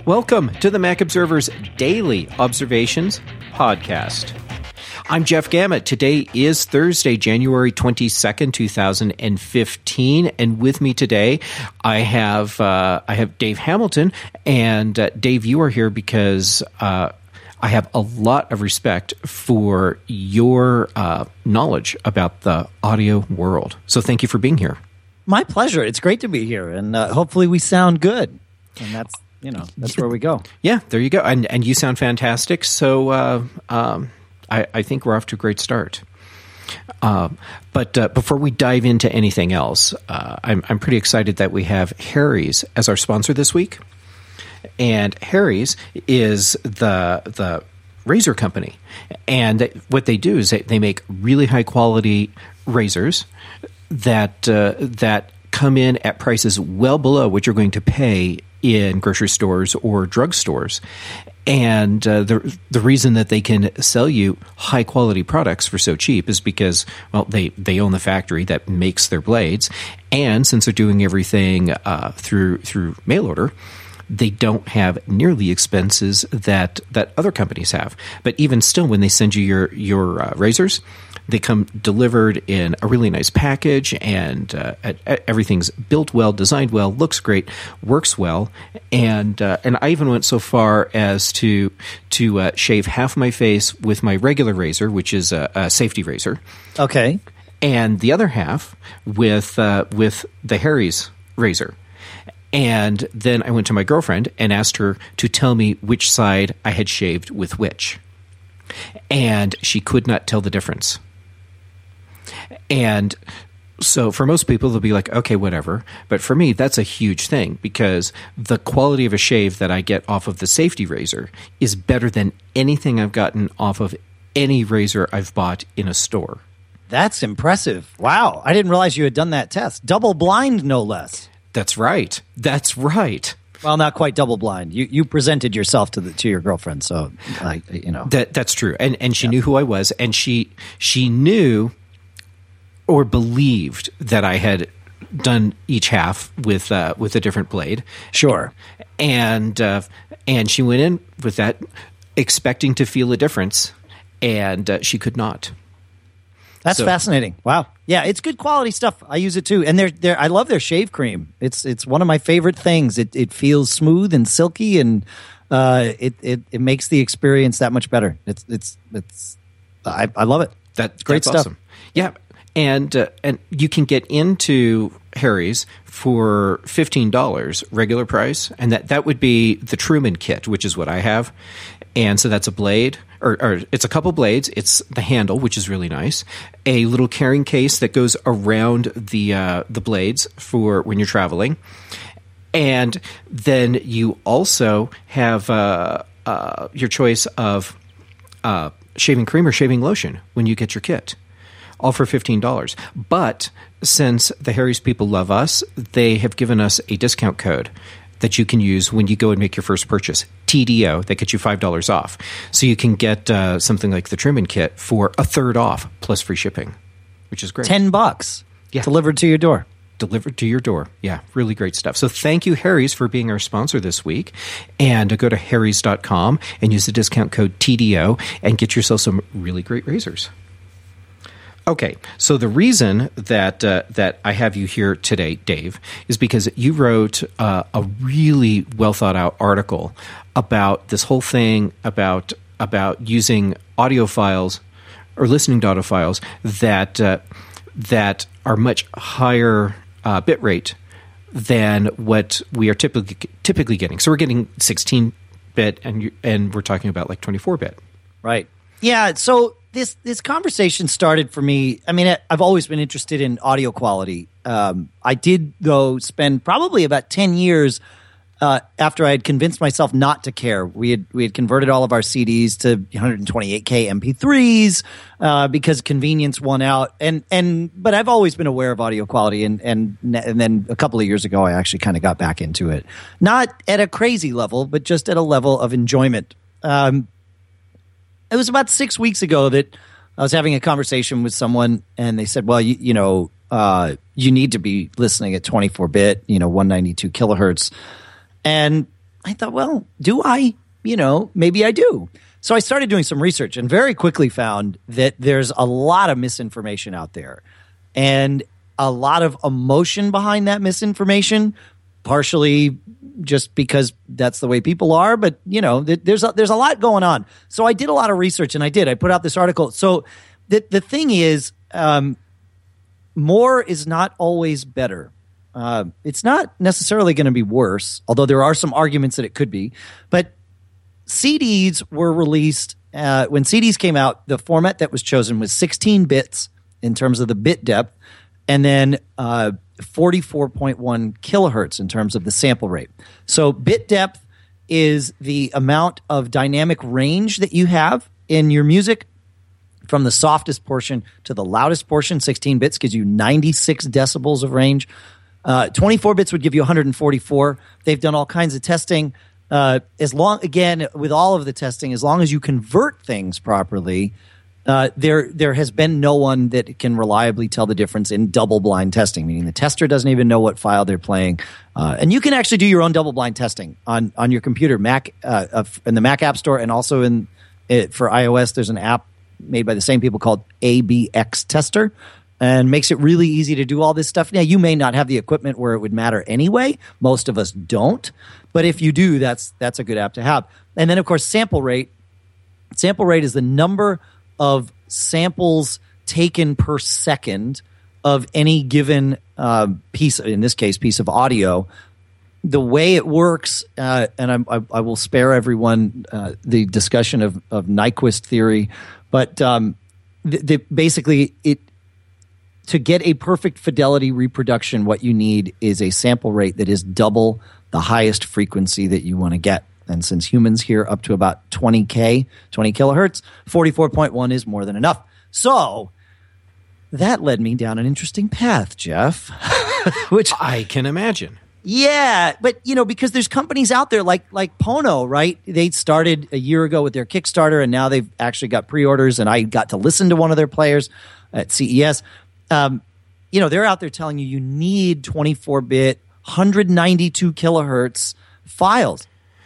Welcome to the Mac Observer's Daily Observations podcast. I'm Jeff Gamet. Today is Thursday, January 22nd, 2015, and with me today I have Dave Hamilton. And Dave, you are here because I have a lot of respect for your knowledge about the audio world. So thank you for being here. My pleasure. It's great to be here, and hopefully we sound good. And that's where we go. Yeah, there you go. And you sound fantastic. So I think we're off to a great start. But before we dive into anything else, I'm pretty excited that we have Harry's as our sponsor this week. And Harry's is the razor company. And what they do is they make really high quality razors that come in at prices well below what you're going to pay in grocery stores or drugstores. And the reason that they can sell you high quality products for so cheap is because, well, they own the factory that makes their blades, and since they're doing everything through mail order, they don't have nearly the expenses that other companies have. But even still, when they send you your razors, they come delivered in a really nice package, and everything's built well, designed well, looks great, works well, and I even went so far as to shave half my face with my regular razor, which is a safety razor. Okay, and the other half with the Harry's razor. And then I went to my girlfriend and asked her to tell me which side I had shaved with which, and she could not tell the difference. And so for most people, they'll be like, okay, whatever. But for me, that's a huge thing, because the quality of a shave that I get off of the safety razor is better than anything I've gotten off of any razor I've bought in a store. That's impressive. Wow. I didn't realize you had done that test. Double blind, no less. That's right. That's right. Well, not quite double blind. You presented yourself to your girlfriend, so that's true. And she knew who I was, and she knew or believed that I had done each half with a different blade. Sure. And she went in with that expecting to feel a difference, and she could not. That's fascinating. Wow. Yeah, it's good quality stuff. I use it too. And I love their shave cream. It's one of my favorite things. It feels smooth and silky, and it makes the experience that much better. I love it. That's great stuff. Awesome. Yeah. And you can get into Harry's for $15 regular price, and that would be the Truman kit, which is what I have. And so that's a blade, or it's a couple blades. It's the handle, which is really nice. A little carrying case that goes around the blades for when you're traveling, and then you also have your choice of shaving cream or shaving lotion when you get your kit. All for $15. But since the Harry's people love us, they have given us a discount code that you can use when you go and make your first purchase. TDO, that gets you $5 off. So you can get something like the Truman kit for a third off plus free shipping, which is great. $10. Yeah. Delivered to your door. Delivered to your door. Yeah, really great stuff. So thank you, Harry's, for being our sponsor this week. And go to harrys.com and use the discount code TDO and get yourself some really great razors. Okay, so the reason that I have you here today, Dave, is because you wrote a really well thought out article about this whole thing about using audio files or listening to audio files that are much higher bit rate than what we are typically getting. So we're getting 16-bit, and we're talking about like 24-bit. Right. Yeah. So this conversation started for me. I mean, I've always been interested in audio quality. I did, though, spend probably about 10 years after I had convinced myself not to care. We had converted all of our CDs to 128K MP3s because convenience won out. But I've always been aware of audio quality, and then a couple of years ago, I actually kind of got back into it. Not at a crazy level, but just at a level of enjoyment. It was about 6 weeks ago that I was having a conversation with someone, and they said, well, you need to be listening at 24-bit, 192 kilohertz. And I thought, well, do I? Maybe I do. So I started doing some research and very quickly found that there's a lot of misinformation out there and a lot of emotion behind that misinformation, partially just because that's the way people are. But, there's a lot going on. So I did a lot of research and I put out this article. So the thing is, more is not always better. It's not necessarily going to be worse, although there are some arguments that it could be. But CDs were released when CDs came out. The format that was chosen was 16 bits in terms of the bit depth, and then 44.1 kilohertz in terms of the sample rate. So bit depth is the amount of dynamic range that you have in your music from the softest portion to the loudest portion. 16 bits gives you 96 decibels of range. 24 bits would give you 144. They've done all kinds of testing. With all of the testing, as long as you convert things properly, there has been no one that can reliably tell the difference in double-blind testing, meaning the tester doesn't even know what file they're playing. And you can actually do your own double-blind testing on your computer, Mac, in the Mac App Store, and also for iOS, there's an app made by the same people called ABX Tester, and makes it really easy to do all this stuff. Now, you may not have the equipment where it would matter anyway. Most of us don't. But if you do, that's a good app to have. And then, of course, sample rate. Sample rate is the number of samples taken per second of any given piece, in this case, piece of audio. The way it works, and I will spare everyone the discussion of Nyquist theory, but basically to get a perfect fidelity reproduction, what you need is a sample rate that is double the highest frequency that you want to get. And since humans hear up to about 20 kilohertz, 44.1 is more than enough. So that led me down an interesting path, Jeff. Which I can imagine. Yeah, but because there's companies out there like Pono, right? They started a year ago with their Kickstarter, and now they've actually got pre-orders. And I got to listen to one of their players at CES. They're out there telling you need 24-bit, 192 kilohertz files.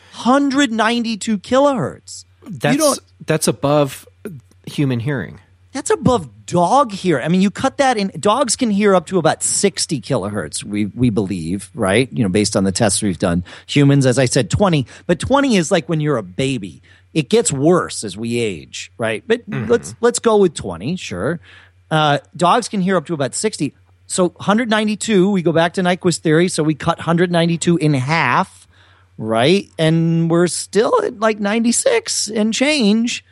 192 kilohertz. That's above human hearing. That's above dog hearing. I mean, you cut that in. Dogs can hear up to about 60 kilohertz, we believe, right? Based on the tests we've done. Humans, as I said, 20. But 20 is like when you're a baby. It gets worse as we age, right? But let's go with 20, sure. Dogs can hear up to about 60. So 192, we go back to Nyquist theory. So we cut 192 in half, right? And we're still at like 96 and change.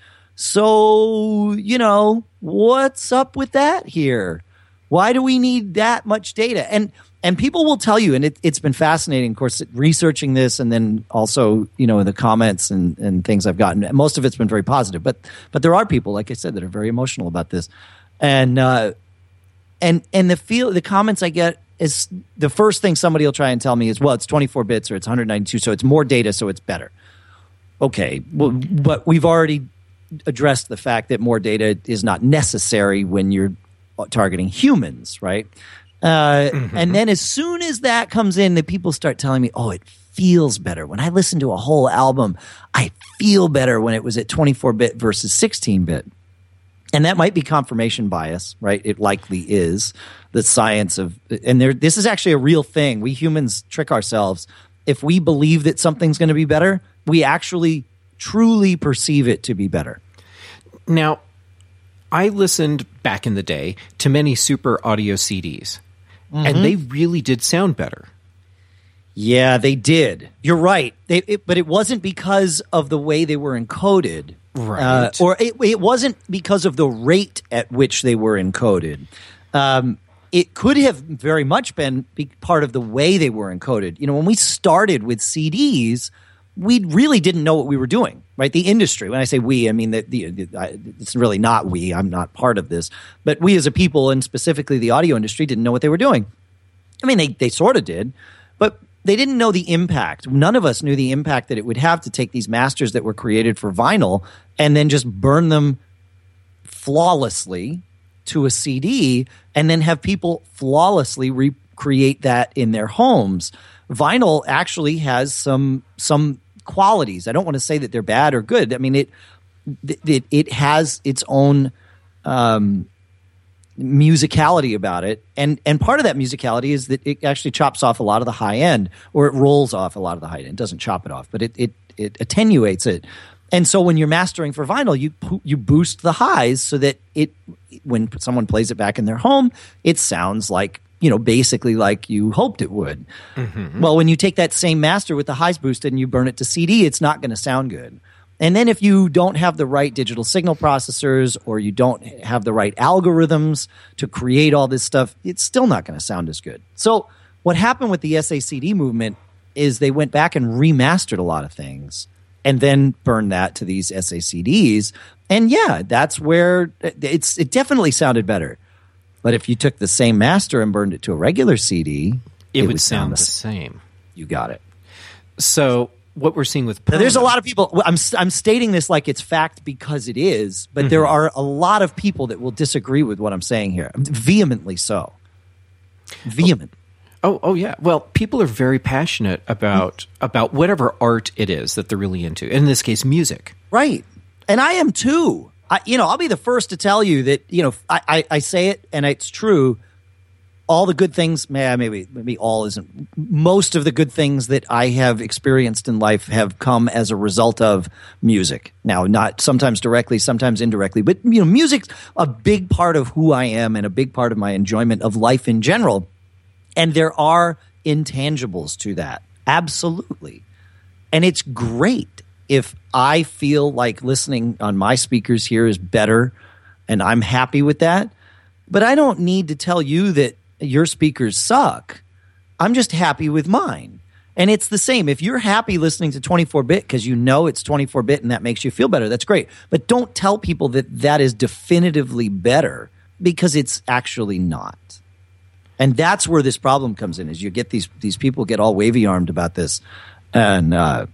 So, what's up with that here? Why do we need that much data? And people will tell you, and it's been fascinating, of course, researching this, and then also, in the comments and things I've gotten. Most of it's been very positive, but there are people, like I said, that are very emotional about this. And the comments I get is the first thing somebody will try and tell me is, well, it's 24 bits or it's 192, so it's more data, so it's better. Okay, well, but we've already addressed the fact that more data is not necessary when you're targeting humans, right? And then as soon as that comes in, the people start telling me, oh, it feels better. When I listen to a whole album, I feel better when it was at 24-bit versus 16-bit. And that might be confirmation bias, right? It likely is. The science of, and this is actually a real thing. We humans trick ourselves. If we believe that something's going to be better, we actually truly perceive it to be better. Now, I listened back in the day to many super audio CDs, and they really did sound better. Yeah, they did. You're right. But it wasn't because of the way they were encoded. Right. Or it wasn't because of the rate at which they were encoded. It could have very much been part of the way they were encoded. When we started with CDs, we really didn't know what we were doing, right? The industry. When I say we, I mean it's really not we. I'm not part of this. But we as a people, and specifically the audio industry, didn't know what they were doing. I mean, they sort of did, but they didn't know the impact. None of us knew the impact that it would have to take these masters that were created for vinyl and then just burn them flawlessly to a CD and then have people flawlessly recreate that in their homes. vinyl actually has some qualities. I don't want to say that they're bad or good. I mean, it has its own musicality about it, and part of that musicality is that it actually chops off a lot of the high end, or it rolls off a lot of the high end. It doesn't chop it off, but it attenuates it. And so when you're mastering for vinyl, you boost the highs so that when someone plays it back in their home, it sounds like, basically like you hoped it would. Mm-hmm. Well, when you take that same master with the highs boosted and you burn it to CD, it's not going to sound good. And then if you don't have the right digital signal processors, or you don't have the right algorithms to create all this stuff, it's still not going to sound as good. So what happened with the SACD movement is they went back and remastered a lot of things and then burned that to these SACDs. And yeah, that's where it definitely sounded better. But if you took the same master and burned it to a regular CD, it would sound the same. You got it. So what we're seeing with Pono, there's a lot of people. I'm stating this like it's fact because it is, but there are a lot of people that will disagree with what I'm saying here, vehemently so. Vehement. Oh yeah. Well, people are very passionate about whatever art it is that they're really into. In this case, music. Right. And I am too. I'll be the first to tell you that, I say it and it's true. All the good things, maybe all isn't. Most of the good things that I have experienced in life have come as a result of music. Now, not sometimes directly, sometimes indirectly, but music's a big part of who I am and a big part of my enjoyment of life in general. And there are intangibles to that, absolutely. And it's great if I feel like listening on my speakers here is better, and I'm happy with that. But I don't need to tell you that your speakers suck. I'm just happy with mine. And it's the same. If you're happy listening to 24-bit because you know it's 24-bit and that makes you feel better, that's great. But don't tell people that is definitively better, because it's actually not. And that's where this problem comes in, is you get these people get all wavy-armed about this. And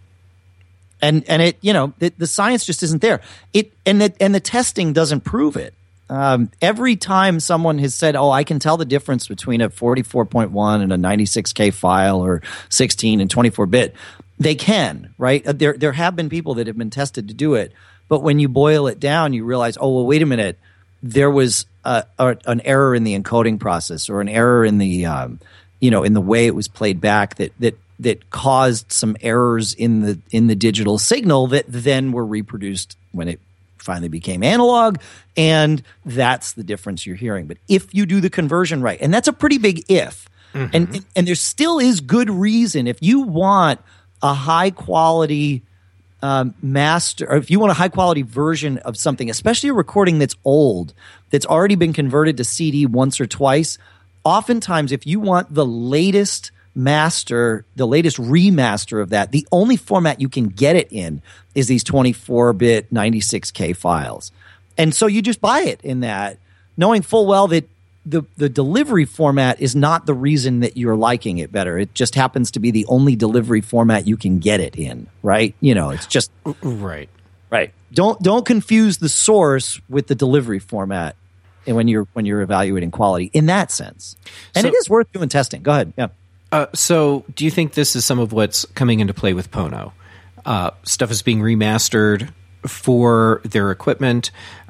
it, the science just isn't there. And the testing doesn't prove it. Every time someone has said, "Oh, I can tell the difference between a 44.1 and a 96K file, or 16 and 24-bit," they can, right? There have been people that have been tested to do it, but when you boil it down, you realize, oh, well, wait a minute, there was an error in the encoding process, or an error in the in the way it was played back that caused some errors in the digital signal that then were reproduced when it finally became analog, and that's the difference you're hearing. But if you do the conversion right, and that's a pretty big if, and there still is good reason, if you want a high quality master, or if you want a high quality version of something, especially a recording that's old, that's already been converted to CD once or twice, oftentimes if you want the latest master, the latest remaster of that, the only format you can get it in is these 24-bit 96K files. And so you just buy it in that, knowing full well that the delivery format is not the reason that you're liking it better. It just happens to be the only delivery format you can get it in, right? It's just right. Don't confuse the source with the delivery format, and when you're evaluating quality in that sense. And it is worth doing testing. Go ahead. Yeah. So do you think this is some of what's coming into play with Pono? Stuff is being remastered for their equipment,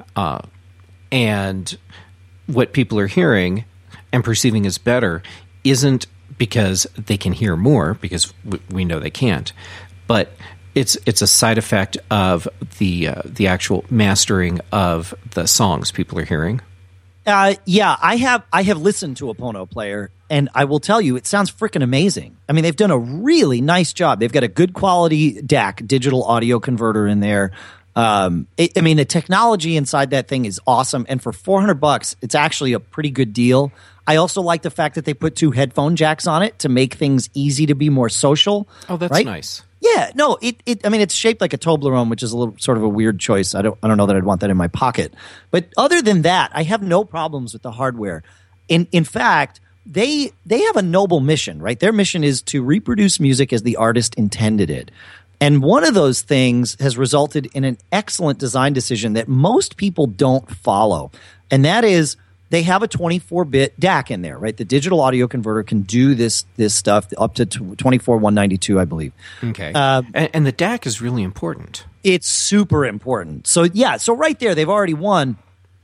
and what people are hearing and perceiving as better isn't because they can hear more, because we know they can't, but it's a side effect of the actual mastering of the songs people are hearing. Yeah, I have listened to a Pono player, and I will tell you, it sounds freaking amazing. I mean, they've done a really nice job. They've got a good quality DAC, digital audio converter, in there. The technology inside that thing is awesome, and for $400, it's actually a pretty good deal. I also like the fact that they put 2 headphone jacks on it to make things easy to be more social. Oh, that's right? Nice. Yeah, no, it's shaped like a Toblerone, which is a little sort of a weird choice. I don't know that I'd want that in my pocket. But other than that, I have no problems with the hardware. In fact, they have a noble mission, right? Their mission is to reproduce music as the artist intended it. And one of those things has resulted in an excellent design decision that most people don't follow. And that is, they have a 24-bit DAC in there, right? The digital audio converter can do this stuff up to 24,192, I believe. Okay. And the DAC is really important. It's super important. So right there, they've already won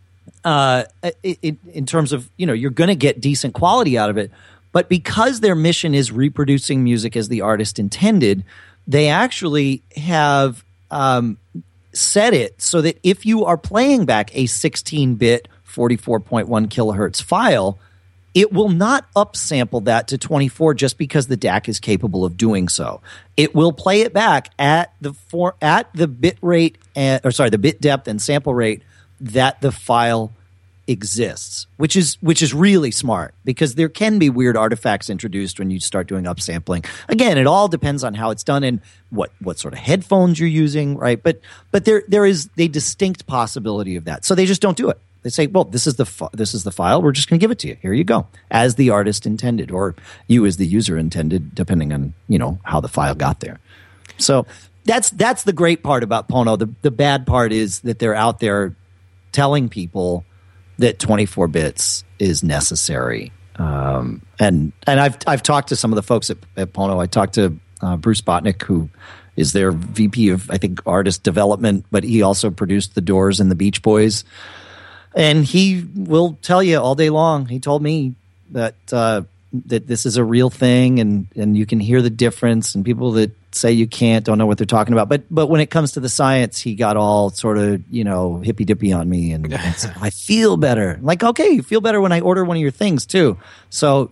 in terms of, you're going to get decent quality out of it. But because their mission is reproducing music as the artist intended, they actually have set it so that if you are playing back a 16-bit 44.1 kilohertz file, it will not upsample that to 24 just because the DAC is capable of doing so. It will play it back at the bit rate the bit depth and sample rate that the file exists, which is really smart, because there can be weird artifacts introduced when you start doing upsampling. Again, it all depends on how it's done and what sort of headphones you're using, right? But there is a distinct possibility of that. So they just don't do it. They say, well, this is the file. We're just going to give it to you. Here you go, as the artist intended, or you as the user intended, depending on how the file got there. So that's the great part about Pono. The bad part is that they're out there telling people that 24 bits is necessary. And I've talked to some of the folks at Pono. I talked to Bruce Botnick, who is their VP of, I think, artist development, but he also produced The Doors and the Beach Boys. And he will tell you all day long. He told me that this is a real thing, and you can hear the difference. And people that say you can't don't know what they're talking about. But when it comes to the science, he got all sort of hippy dippy on me, and said, I feel better. I'm like, okay, you feel better when I order one of your things too. So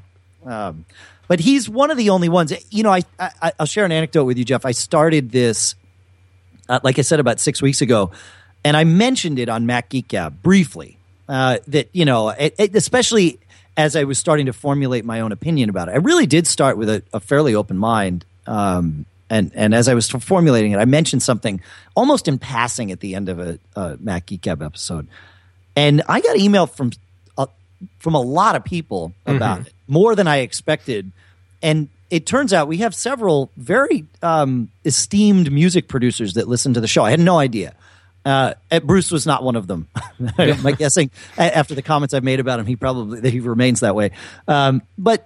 but he's one of the only ones. I'll share an anecdote with you, Jeff. I started this, like I said, about 6 weeks ago. And I mentioned it on Mac Geek Gab briefly, that, especially as I was starting to formulate my own opinion about it. I really did start with a fairly open mind. And as I was formulating it, I mentioned something almost in passing at the end of a Mac Geek Gab episode. And I got email from a lot of people about it, more than I expected. And it turns out we have several very esteemed music producers that listen to the show. I had no idea. Bruce was not one of them. I'm guessing after the comments I've made about him, he remains that way. But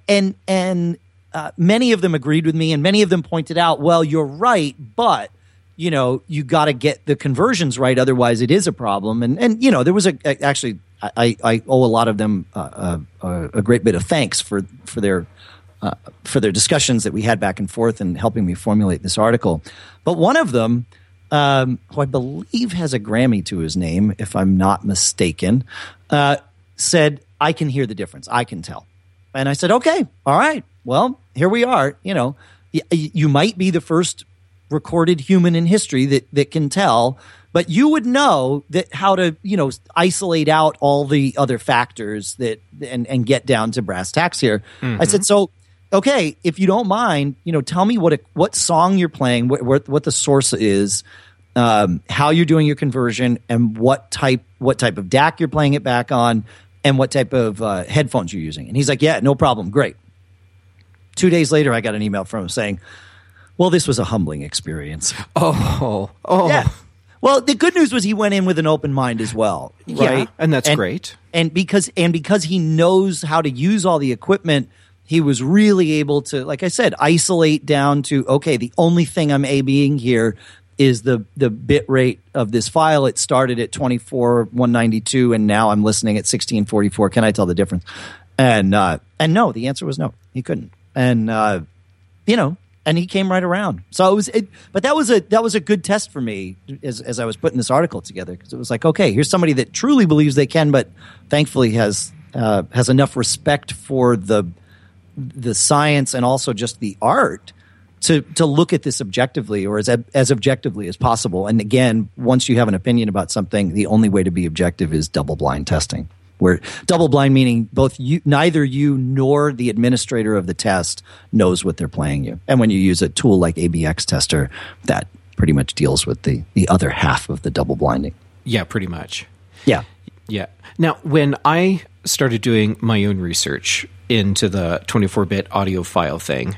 many of them agreed with me, and many of them pointed out, well, you're right, but you got to get the conversions right, otherwise it is a problem. And there was actually I owe a lot of them a great bit of thanks for their discussions that we had back and forth and helping me formulate this article. But one of them, who I believe has a Grammy to his name, if I'm not mistaken, said, I can hear the difference. I can tell. And I said, okay, all right. Well, here we are. You might be the first recorded human in history that can tell, but you would know that how to, isolate out all the other factors and get down to brass tacks here. Mm-hmm. I said, so, okay, if you don't mind, tell me what song you're playing, what the source is, how you're doing your conversion, and what type of DAC you're playing it back on, and what type of headphones you're using. And he's like, yeah, no problem, great. 2 days later, I got an email from him saying, well, this was a humbling experience. Oh. Yeah. Well, the good news was he went in with an open mind as well, right? Yeah, and that's great. And because he knows how to use all the equipment, he was really able to, like I said, isolate down to, okay, the only thing I'm A/Bing here is the bit rate of this file. It started at 24,192, and now I'm listening at 1644. Can I tell the difference? And no, the answer was no. He couldn't. And and he came right around. So but that was a good test for me as I was putting this article together, because it was like, okay, here's somebody that truly believes they can, but thankfully has enough respect for the science and also just the art to look at this objectively, or as objectively as possible. And again, once you have an opinion about something, the only way to be objective is double-blind testing. Where double-blind meaning neither you nor the administrator of the test knows what they're playing you. And when you use a tool like ABX Tester, that pretty much deals with the other half of the double-blinding. Yeah, pretty much. Yeah. Yeah. Now, when I started doing my own research into the 24-bit audio file thing,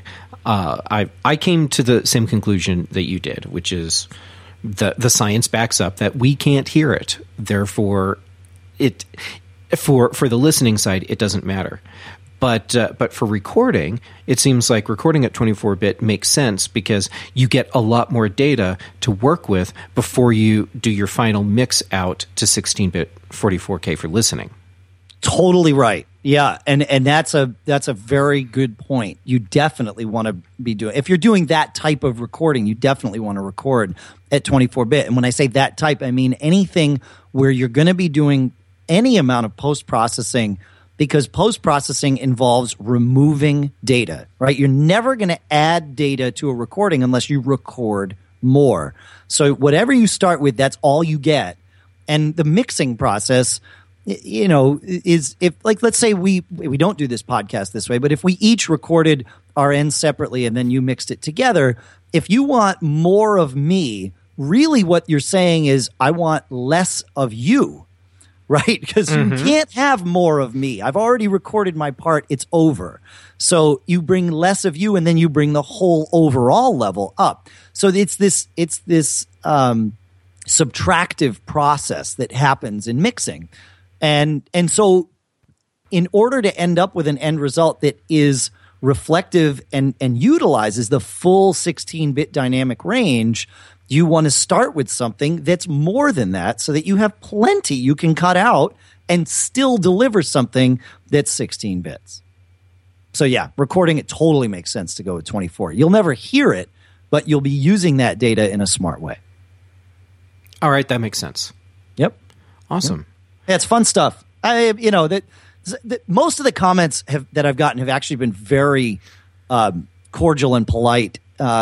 I came to the same conclusion that you did, which is the science backs up that we can't hear it. Therefore, For the listening side, it doesn't matter. But for recording, it seems like recording at 24-bit makes sense because you get a lot more data to work with before you do your final mix out to 16-bit 44K for listening. Totally right. Yeah, and that's a very good point. You definitely want to be doing, if you're doing that type of recording, you definitely want to record at 24-bit. And when I say that type, I mean anything where you're going to be doing any amount of post-processing, because post-processing involves removing data, right? You're never going to add data to a recording unless you record more. So whatever you start with, that's all you get. And the mixing process, is if, like, let's say we don't do this podcast this way, but if we each recorded our ends separately and then you mixed it together, if you want more of me, really what you're saying is I want less of you. Right? Because you can't have more of me. I've already recorded my part. It's over. So you bring less of you, and then you bring the whole overall level up. So it's this subtractive process that happens in mixing. And so in order to end up with an end result that is reflective and utilizes the full 16-bit dynamic range, you want to start with something that's more than that so that you have plenty you can cut out and still deliver something that's 16 bits. So yeah, recording it totally makes sense to go with 24. You'll never hear it, but you'll be using that data in a smart way. All right, that makes sense. Yep. Awesome. Yeah, it's fun stuff. That most of the comments that I've gotten have actually been very cordial and polite.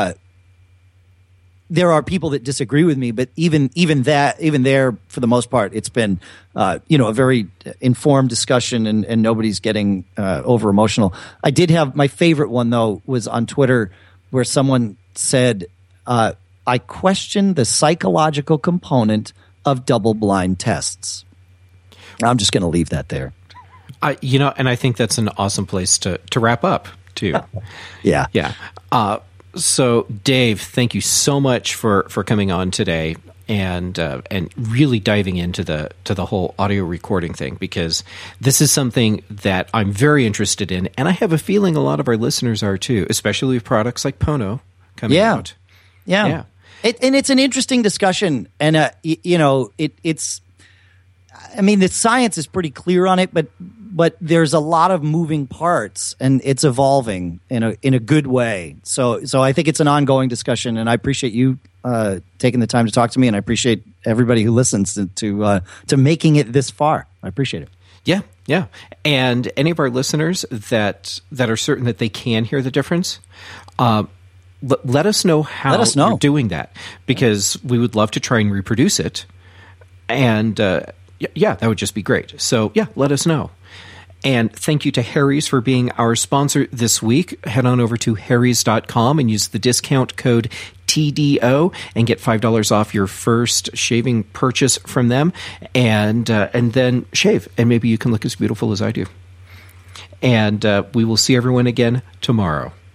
There are people that disagree with me, but even there, for the most part, it's been a very informed discussion, and nobody's getting over emotional. I did have my favorite one though was on Twitter where someone said, "I question the psychological component of double-blind tests." I'm just going to leave that there. And I think that's an awesome place to wrap up too. Yeah. So, Dave, thank you so much for coming on today and really diving into the whole audio recording thing, because this is something that I'm very interested in, and I have a feeling a lot of our listeners are too, especially with products like Pono coming out. Yeah. And it's an interesting discussion, and it's. I mean, the science is pretty clear on it, but there's a lot of moving parts, and it's evolving in a good way. So I think it's an ongoing discussion, and I appreciate you taking the time to talk to me, and I appreciate everybody who listens to making it this far. I appreciate it. Yeah. And any of our listeners that are certain that they can hear the difference, let us know how you're doing that, because we would love to try and reproduce it. And that would just be great. So let us know. And thank you to Harry's for being our sponsor this week. Head on over to harrys.com and use the discount code TDO and get $5 off your first shaving purchase from them. And then shave, and maybe you can look as beautiful as I do. And we will see everyone again tomorrow.